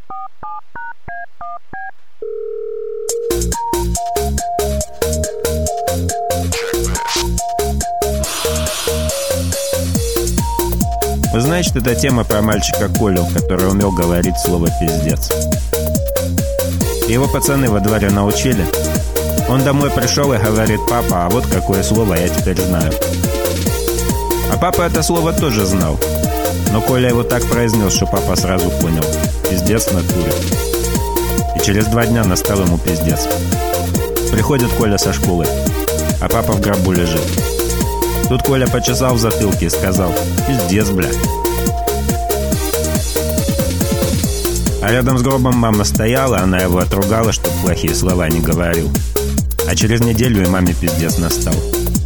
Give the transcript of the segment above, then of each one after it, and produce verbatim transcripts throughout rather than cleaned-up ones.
Вы знаете, что это тема про мальчика Колю, который умел говорить слово «пиздец». Его пацаны во дворе научили. Он домой пришел и говорит: «Папа, а вот какое слово я теперь знаю». А папа это слово тоже знал. Но Коля его так произнес, что папа сразу понял: пиздец в натуре. И через два дня настал ему пиздец. Приходит Коля со школы, а папа в гробу лежит. Тут Коля почесал в затылке и сказал: «Пиздец, бля». А рядом с гробом мама стояла, она его отругала, чтоб плохие слова не говорил. А через неделю и маме пиздец настал.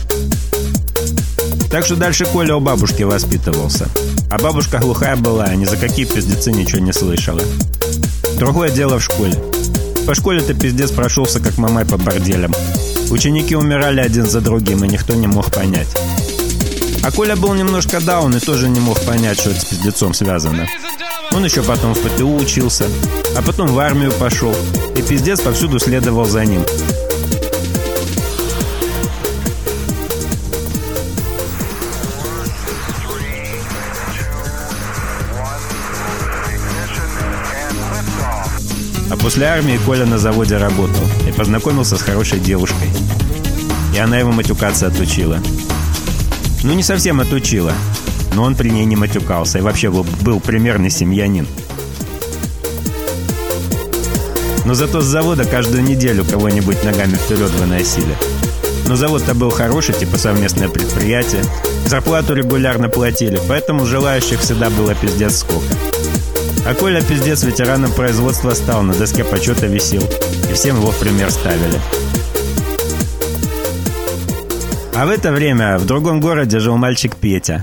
Так что дальше Коля у бабушки воспитывался. А бабушка глухая была, ни за какие пиздецы ничего не слышала. Другое дело в школе. По школе-то пиздец прошелся как мамай по борделям. Ученики умирали один за другим, и никто не мог понять. А Коля был немножко даун и тоже не мог понять, что это с пиздецом связано. Он еще потом в ПТУ учился, а потом в армию пошел, и пиздец повсюду следовал за ним. А после армии Коля на заводе работал и познакомился с хорошей девушкой. И она его матюкаться отучила. Ну, не совсем отучила, но он при ней не матюкался и вообще был примерный семьянин. Но зато с завода каждую неделю кого-нибудь ногами вперед выносили. Но завод-то был хороший, типа совместное предприятие. Зарплату регулярно платили, поэтому желающих всегда было пиздец сколько. А Коля пиздец ветераном производства стал, на доске почета висел, и всем его в пример ставили. А в это время в другом городе жил мальчик Петя,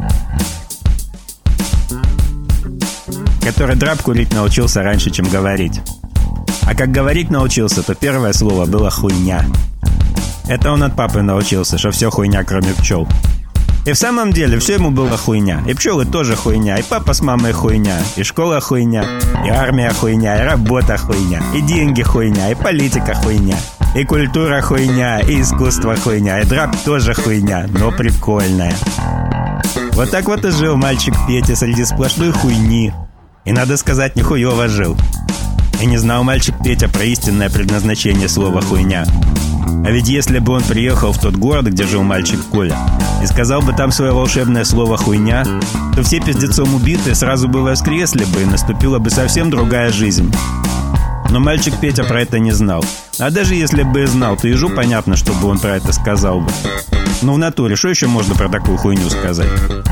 который драп курить научился раньше, чем говорить. А как говорить научился, то первое слово было «хуйня». Это он от папы научился, что все хуйня, кроме пчел. И в самом деле все ему было хуйня. И пчелы тоже хуйня, и папа с мамой хуйня, и школа хуйня, и армия хуйня, и работа хуйня, и деньги хуйня, и политика хуйня, и культура хуйня, и искусство хуйня, и драп тоже хуйня, но прикольная. Вот так вот и жил мальчик Петя среди сплошной хуйни. И, надо сказать, нихуево жил. И не знал мальчик Петя про истинное предназначение слова «хуйня». А ведь если бы он приехал в тот город, где жил мальчик Коля, и сказал бы там свое волшебное слово «хуйня», то все пиздецом убитые сразу бы воскресли бы, и наступила бы совсем другая жизнь. Но мальчик Петя про это не знал. А даже если бы и знал, то ежу понятно, чтобы он про это сказал бы. Ну в натуре, что еще можно про такую хуйню сказать?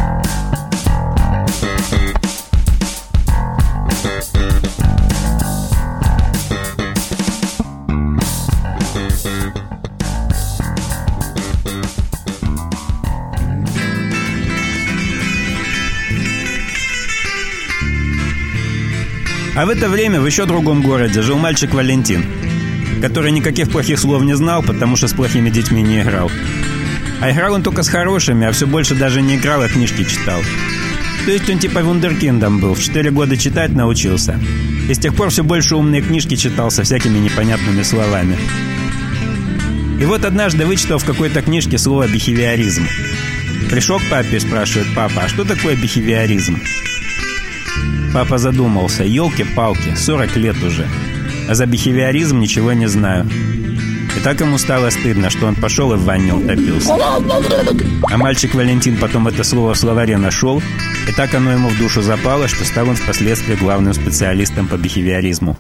А в это время в еще другом городе жил мальчик Валентин, который никаких плохих слов не знал, потому что с плохими детьми не играл. А играл он только с хорошими, а все больше даже не играл, а книжки читал. То есть он типа вундеркиндом был, в четыре года читать научился. И с тех пор все больше умные книжки читал со всякими непонятными словами. И вот однажды вычитал в какой-то книжке слово «бихевиоризм». Пришел к папе и спрашивает: «Папа, а что такое бихевиоризм?» Папа задумался. Ёлки-палки, сорок лет уже. А за бихевиоризм ничего не знаю. И так ему стало стыдно, что он пошел и в ванне утопился. А мальчик Валентин потом это слово в словаре нашел, и так оно ему в душу запало, что стал он впоследствии главным специалистом по бихевиоризму.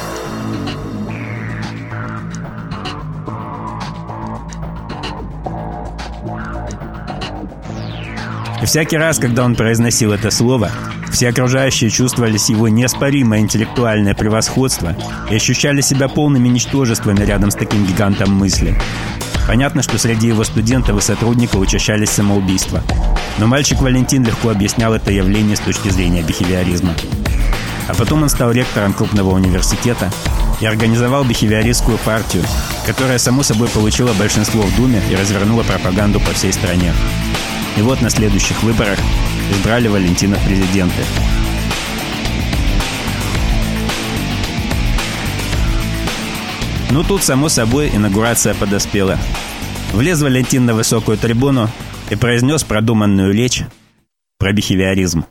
И всякий раз, когда он произносил это слово, все окружающие чувствовали его неоспоримое интеллектуальное превосходство и ощущали себя полными ничтожествами рядом с таким гигантом мысли. Понятно, что среди его студентов и сотрудников учащались самоубийства. Но мальчик Валентин легко объяснял это явление с точки зрения бихевиоризма. А потом он стал ректором крупного университета и организовал бихевиористскую партию, которая, само собой, получила большинство в Думе и развернула пропаганду по всей стране. И вот на следующих выборах избрали Валентина в президенты. Ну тут, само собой, инаугурация подоспела. Влез Валентин на высокую трибуну и произнес продуманную речь про бихевиоризм.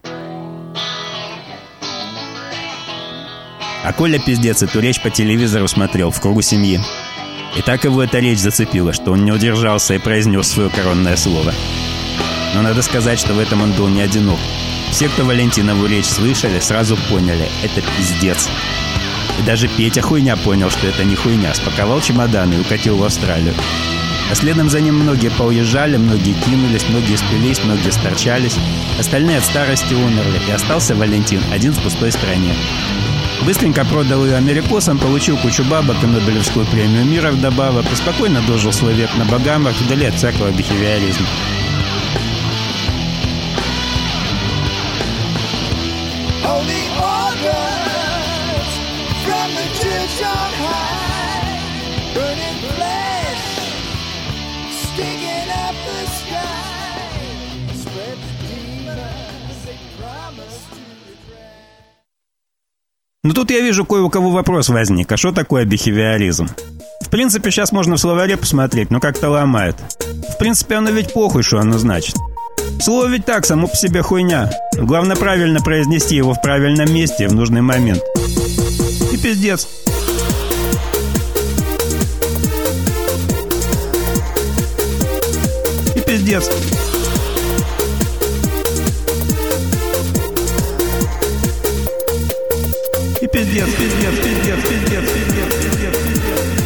А Коля пиздец эту речь по телевизору смотрел в кругу семьи. И так его эта речь зацепила, что он не удержался и произнес свое коронное слово. Но надо сказать, что в этом он был не одинок. Все, кто Валентинову речь слышали, сразу поняли – это пиздец. И даже Петя хуйня понял, что это не хуйня, спаковал чемоданы и укатил в Австралию. А следом за ним многие поуезжали, многие кинулись, многие спились, многие сторчались. Остальные от старости умерли, и остался Валентин один в пустой стране. Быстренько продал ее америкосам, получил кучу бабок и Нобелевскую премию мира вдобавок и спокойно дожил свой век на Багамах вдали от всякого бихевиоризма. Но тут я вижу, кое у кого вопрос возник. А что такое бихевиоризм? В принципе, сейчас можно в словаре посмотреть, но как-то ломает. В принципе, оно ведь похуй, что оно значит. Слово ведь так, само по себе хуйня. Главное правильно произнести его в правильном месте в нужный момент. И пиздец. И пиздец. И пиздец, пиздец, пиздец, пиздец, пиздец, пиздец, пиздец.